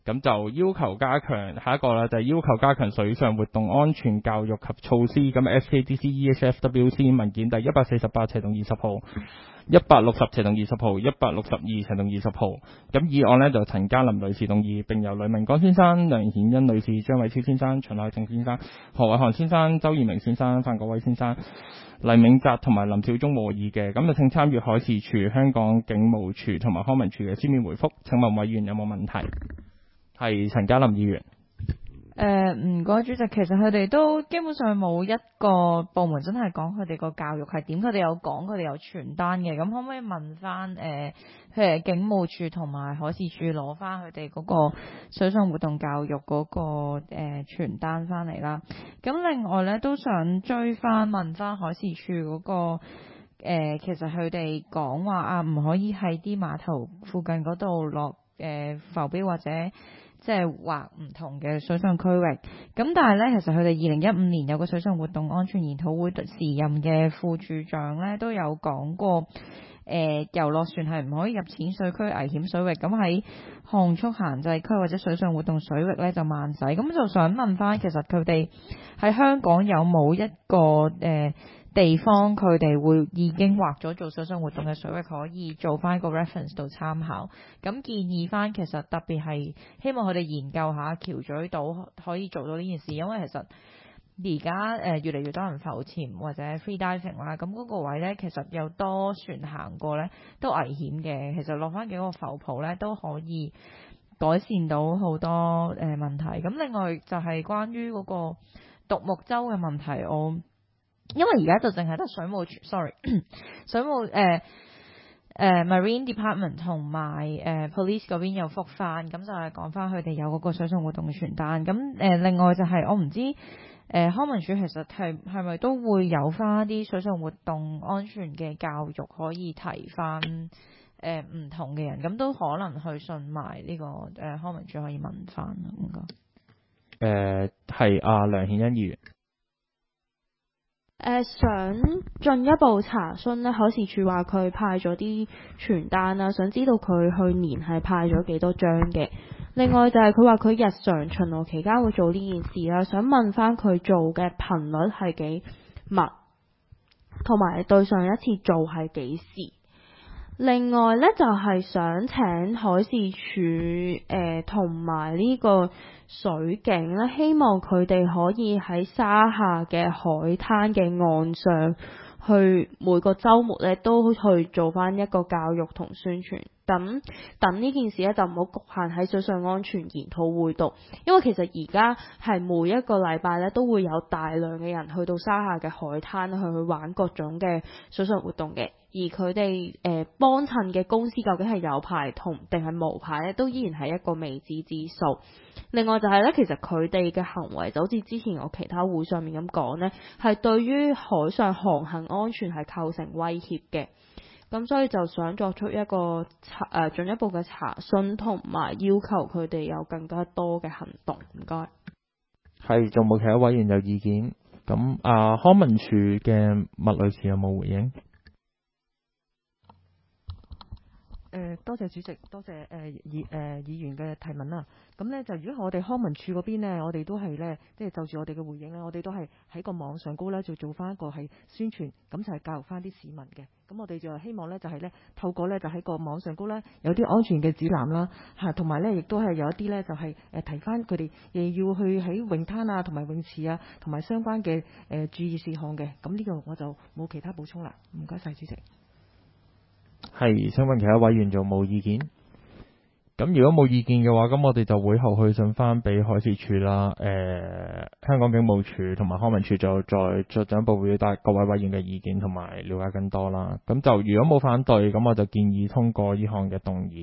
咁就要求加強，下一個啦，就係要求加強水上活動安全教育及措施。咁 SKDC EHFWC 文件第148/20號、160/20號、162/20號。咁議案呢，就陳嘉琳女士動議，並由呂明光先生、梁顯恩女士、張偉超先生、秦海正先生、何偉航先生、周延明先生、范國威先生、黎銘澤同埋林少忠和議嘅。咁就請參與海事處、香港警務處同埋康文署嘅書面回覆。請問委員有冇問題？係陳嘉琳議員。 唔該主席，其實佢哋都基本上冇一個部門真係講佢哋個教育係點，佢哋有講佢哋有傳單嘅，咁可唔可以問翻譬如警務處同埋海事處攞翻佢哋嗰個水上活動教育嗰個傳單翻嚟啦？咁另外咧都想追翻問翻海事處嗰個其實佢哋講話啊，唔可以喺啲碼頭附近嗰度落浮標或者即係劃唔同嘅水上區域。咁但係咧，其實佢哋2015年有個水上活動安全研討會時任嘅副處長咧都有講過，遊樂船係唔可以入淺水區危險水域，咁喺航速限制區或者水上活動水域咧就慢駛。咁就想問翻，其實佢哋喺香港有冇一個地方佢哋會已經劃咗做水上活動嘅水域，可以做翻個 reference 度參考。咁建議翻，其實特別係希望佢哋研究下橋咀島可以做到呢件事，因為其實而家越嚟越多人浮潛或者 free diving 啦，咁嗰個位咧其實有多船行過咧都危險嘅。其實落翻幾個浮泡咧都可以改善到好多問題。咁另外就係關於嗰個獨木舟嘅問題，因為而家就淨係得水務署水務Marine Department 同埋Police 嗰邊有覆翻，咁就係講翻佢哋有嗰個水上活動嘅傳單。咁另外就係我唔知康文署其實係咪都會有翻啲水上活動安全嘅教育可以提翻唔同嘅人，咁都可能去信埋呢個康文署可以問翻。應該係梁顯恩議員。 想進一步查詢呢，海事處話佢派咗啲傳單啦，想知道佢去年係派咗幾多張嘅。另外就係佢話佢日常巡邏期間會做呢件事啦，想問翻佢做嘅頻率係幾密，同埋對上一次做係幾時。另外呢，就係想請海事處同埋呢個水警咧，希望佢哋可以喺沙下嘅海灘嘅岸上，去每個週末咧都去做翻一個教育同宣傳。等呢件事咧就唔好局限喺水上安全研討會度，因為其實而家係每一個禮拜咧都會有大量嘅人去到沙下嘅海灘去玩各種嘅水上活動嘅，而佢哋幫襯嘅公司究竟係有牌定係無牌咧，都依然係一個未知之數。另外就係咧，其實佢哋嘅行為就好似之前我其他會上面咁講呢，係對於海上航行安全係構成威脅嘅。咁所以就想作出一個進一步嘅查詢，同埋要求佢哋有更加多嘅行動。唔該。 係，仲冇其他委員有意見？咁康文署嘅麥女士有冇回應？ 多謝主席，多謝議員嘅提問啦。咁呢，就如果我哋康文署嗰邊呢，我哋都係呢，即係就住我哋嘅回應呢，我哋都係喺個網上高呢，就做翻一個係宣傳，咁就係教育翻啲市民嘅。咁我哋就希望呢，就係呢，透過呢，就喺個網上高呢，有啲安全嘅指南啦，同埋呢，亦都係有一啲呢，就係提翻佢哋要去喺泳灘啊，同埋泳池啊，同埋相關嘅注意事項嘅。咁呢個我就冇其他補充啦。唔該晒主席。 係，想問其他委員仲冇意見？咁如果冇意見嘅話，咁我哋就會後去信翻俾海事處啦，香港警務處同埋康文署就再進一步表達各位委員嘅意見同埋了解更多啦。咁就如果冇反對，咁我就建議通過呢項嘅動議。